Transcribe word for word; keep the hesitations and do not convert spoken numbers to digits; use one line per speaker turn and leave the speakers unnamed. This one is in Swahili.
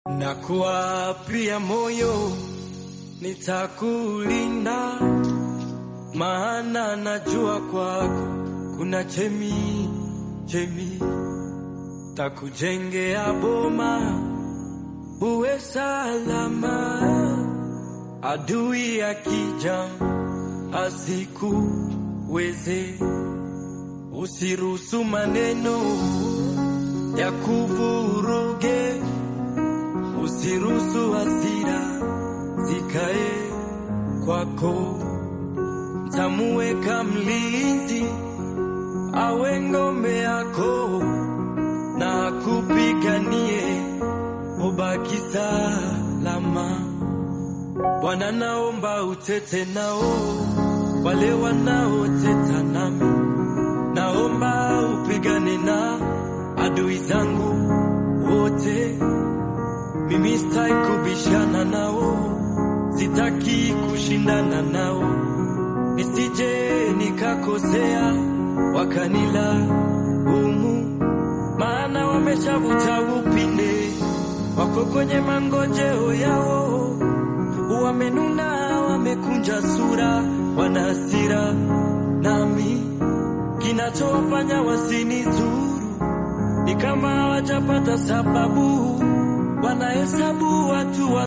Na kuapia moyo nitakulinda, maana najua kwako kuna chemi chemi. Takujengea boma uwe salama, adui akija asikuweze. Usiruhusu maneno ya kuvuruge, usiruhusu hasira zikae kwako. Tamuweka mlinzi awe ngome yako, na kupiganie ubaki salama. Bwana, naomba utete nao wale wanaoteta nami, naomba upigane na adui zangu wote. Mimi sitaki kubishana nao, sitaki kushindana nao, nisije nikakosea wakanila umu. Maana wameshavuta upinde, wako kwenye mangojeo yao, wamenuna, wamekunja sura, wana hasira nami. Kinachowafanya wasinizuru ni kama hawajapata sababu, wanahesabu watu wa